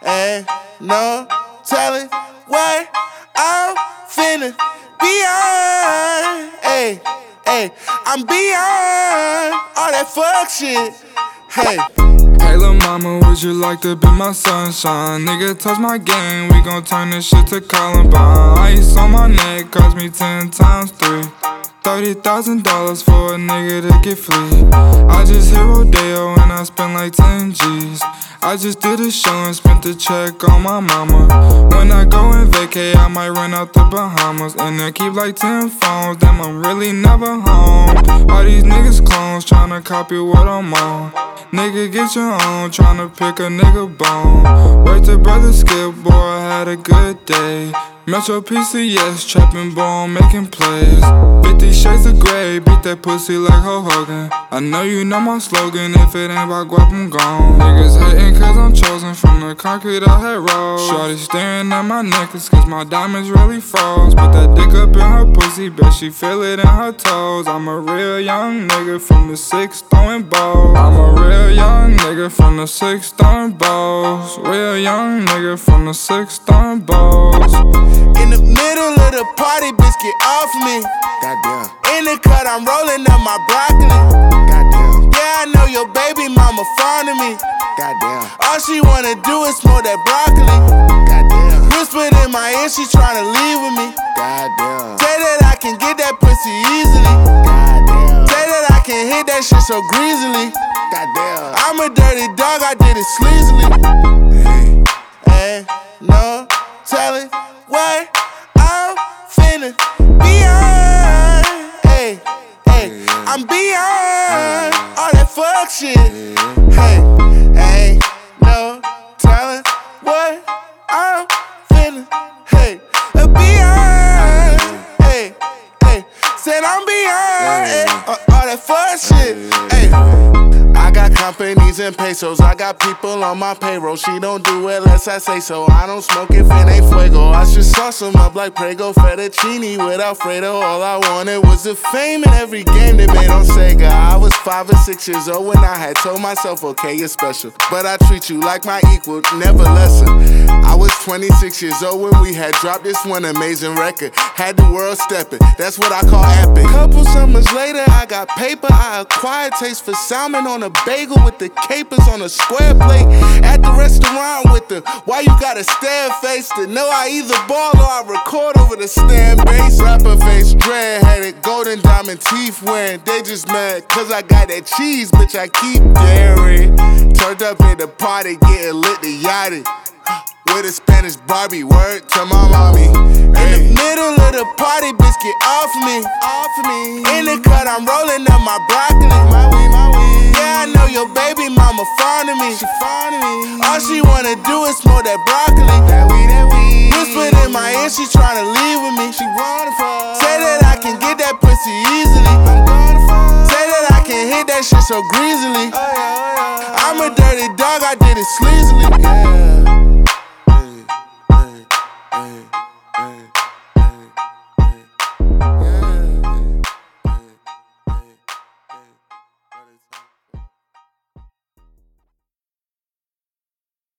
Ain't no telling what I'm finna beyond. Ay, ay, I'm beyond all that fuck shit. Hey. Hey lil' mama, would you like to be my sunshine? Nigga, touch my game, we gon' turn this shit to Columbine. Ice on my neck cost me 10 times 3. $30,000 for a nigga to get free. I just hit Rodeo and I spent like 10 G's. I just did a show and spent the check on my mama. When I go and vacay, I might run out the Bahamas. And I keep like 10 phones, damn I'm really never home. All these niggas clones tryna copy what I'm on. Nigga get your own, tryna pick a nigga bone. Word to brother Skip, boy I had a good day. Metro PCS, trapping ball, making plays. 50 shades of gray, beat that pussy like Hulk Hogan. I know you know my slogan, if it ain't about guap, I'm gone. Niggas hating cause I'm chosen from the concrete I had rolled. Shorty staring at my necklace cause my diamonds really froze. Put that dick up in her pussy, bet she feel it in her toes. I'm a real young nigga from the 6 throwing balls. I'm a real young nigga from the 6 throwing balls. Real young nigga from the 6 throwing balls. In the middle of the party, bitch, get off me. Goddamn. In the cut, I'm rolling up my broccoli. Goddamn. Yeah, I know your baby mama fond of me. Goddamn. All she wanna do is smoke that broccoli. Goddamn. Whispered in my ear, she tryna leave with me. Goddamn. Say that I can get that pussy easily. Goddamn. Say that I can hit that shit so greasily. Goddamn. I'm a dirty dog, I did it sleazily. Hey. Ain't no telling what I'm finna beyond. Ay, ay, I'm beyond all that fuck shit. Hey, ain't no telling what I'm finna, hey, beyond. Hey, hey, said I'm beyond all that fuck shit. Hey. I got companies and pesos, I got people on my payroll. She don't do it unless I say so. I don't smoke if it ain't fuego. I should sauce them up like Prego, fettuccine with Alfredo. All I wanted was the fame in every game they made on Sega. I was 5 or 6 years old when I had told myself, okay, you're special, but I treat you like my equal, never lesser. I was 26 years old when we had dropped this one amazing record. Had the world stepping, that's what I call epic. Couple summers later, I got paper. I acquired taste for salmon on a bagel with the capers on a square plate. At the restaurant with the why you gotta stare face to know I either ball or I record over the stand bass. Rapper face, dread-headed, golden diamond teeth wearing. They just mad cause I got that cheese, bitch, I keep daring. Turned up at the party, getting lit to yachty. With a Spanish Barbie, word to my mommy. In the middle of the party, bitch, get off me. In the cut, I'm rolling up my broccoli. Yeah, I know your baby mama fond of me. All she wanna do is smoke that broccoli. Whispered in my ear, she tryna leave with me. Say that I can get that pussy easily. Say that I can hit that shit so greasily. I'm a dirty dog, I did it sleazily.